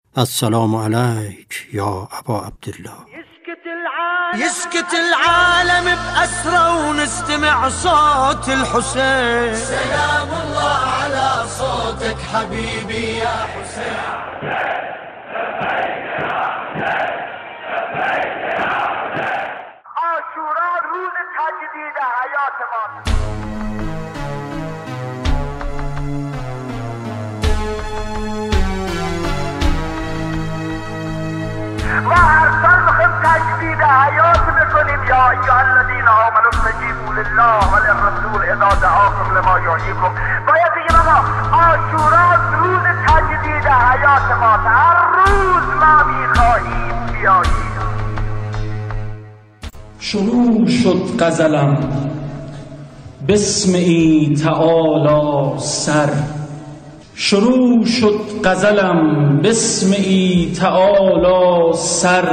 السلام علیک یا ابا عبدالله. يسكت العالم بأسرة ونستمع صوت الحسين. سلام الله على صوتك حبيبي يا حسين. عاشورا روز تجدید حیات ما. ما هر سال میخوایم تجدید حیات بکنیم. یا ایها الذین آمنوا استجیبوا لله وللرسول اذا دعاکم لما یحییکم. باید بگیم آقا عاشورا روز تجدید حیات ما، هر روز ما میخواهیم بیاییم. شروع شد غزلم بسمعی تعالی سر. شروع شد غزلم بسمعی تعالی سر.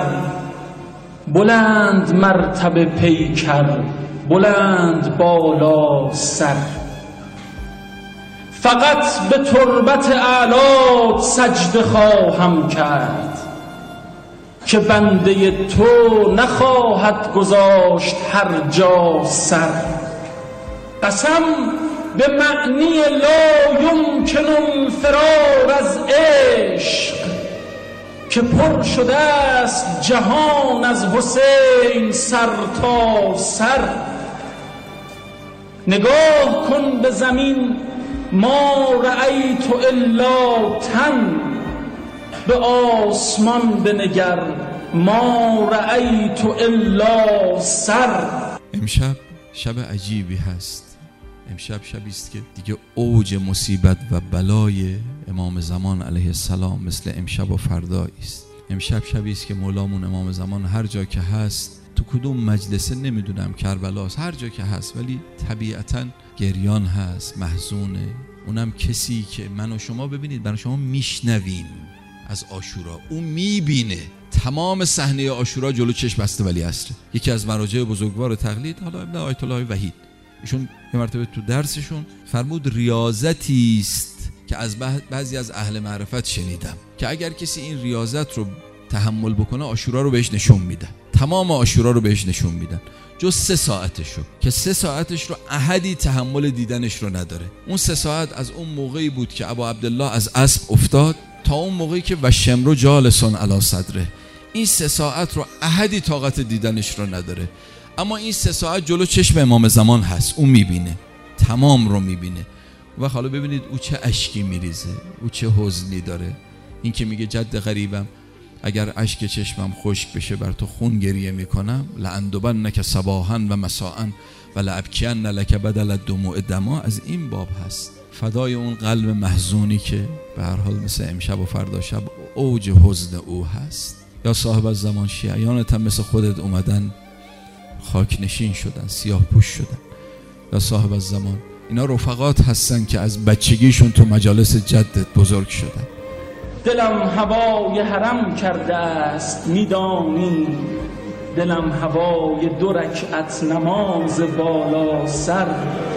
بلند مرتبه پیکر بلند بالا سر. فقط به تربت اعلات سجده خواهم کرد که بنده تو نخواهد گذاشت هر جا سر. قسم به معنی لا یمکن الفرار از عشق که پر شده است جهان از حسین سر تا سر. نگاه کن به زمین ما رأیت الا تن، به آسمان بنگر ما رأیت الا سر. امشب شب عجیبی هست. امشب شبی است که دیگه اوج مصیبت و بلای امام زمان علیه السلام مثل امشب و فردایی است. امشب شبی است که مولامون امام زمان هر جا که هست، تو کدوم مجلسه نمیدونم، کربلاست، هر جا که هست، ولی طبیعتاً گریان هست، محزونه. اونم کسی که من و شما ببینید، من و شما میشنویم از عاشورا، اون میبینه. تمام صحنه عاشورا جلو چشم بسته ولی عصر. یکی از مراجع بزرگوار تقلید، حالا ابن آیت الله وحید، ایشون یه مرتبه تو درسشون فرمود ریاضتی است که از بعضی از اهل معرفت شنیدم که اگر کسی این ریاضت رو تحمل بکنه عاشورا رو بهش نشون میدن، تمام عاشورا رو بهش نشون میدن جز 3 ساعتشو، که 3 ساعتش رو احدی تحمل دیدنش رو نداره. اون 3 ساعت از اون موقعی بود که ابا عبدالله از اسب افتاد تا اون موقعی که وشمرو جالسون علی صدره. این 3 ساعت رو احدی طاقت دیدنش رو نداره، اما این 3 ساعت جلو چشم امام زمان هست، اون میبینه، تمام رو میبینه. و حالا ببینید او چه اشکی میریزه، او چه حزنی داره. این که میگه جد غریبم اگر اشک چشمم خشک بشه بر تو خون گریه میکنم، لأندبنک صباحا و مساء و لأبکین لک بدل الدموع دما. از این باب هست، فدای اون قلب محزونی که به هر حال مثل امشب و فردا شب اوج حزن او هست. یا صاحب از زمان شیعیانت هم مثل خودت اومدن خاک نشین شدن، سیاه پوش شدن. یا صاحب از زمان، اینا رفقات هستن که از بچگیشون تو مجالس جدت بزرگ شدن. دلم هوای حرم کرده است میدانی، دلم هوای 2 رکعت نماز بالا سر.